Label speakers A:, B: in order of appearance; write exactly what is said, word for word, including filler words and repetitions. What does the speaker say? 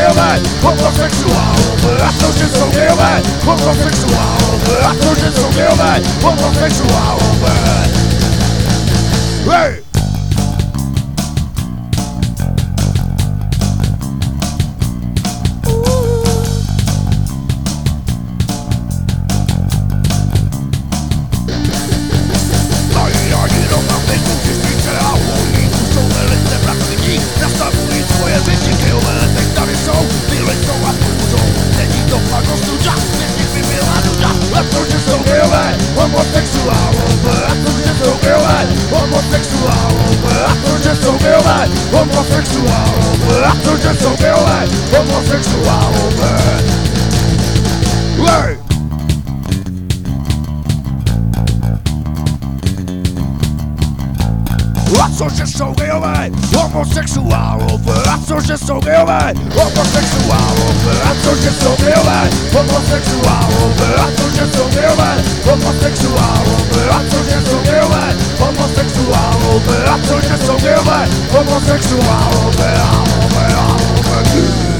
A: gejové, homosexuálové, a to, že jsou gejové, homosexuálové, a to, že jsou gejové, homosexuálové. Hej! Nastavují svoje věci, gejové teď tady jsou, vylejtou a pomůžou. Není to planost nuda, bez nich by byla nuda. A to, že jsou gejové, homosexuálové, a to, že jsou gejové, homosexuálové, a to, že jsou gejové, homosexuálové, a to, že jsou gejové, homosexuálové. Hej! A cože jsou gejové, homosexuálové, a cože jsou gejové, homosexuálové, a cože jsou gejové, homosexuálové, a cože jsou gejové, homosexuálové, a cože jsou gejové, homosexuálové, a cože jsou gejové, homosexuálové, homosexuálové.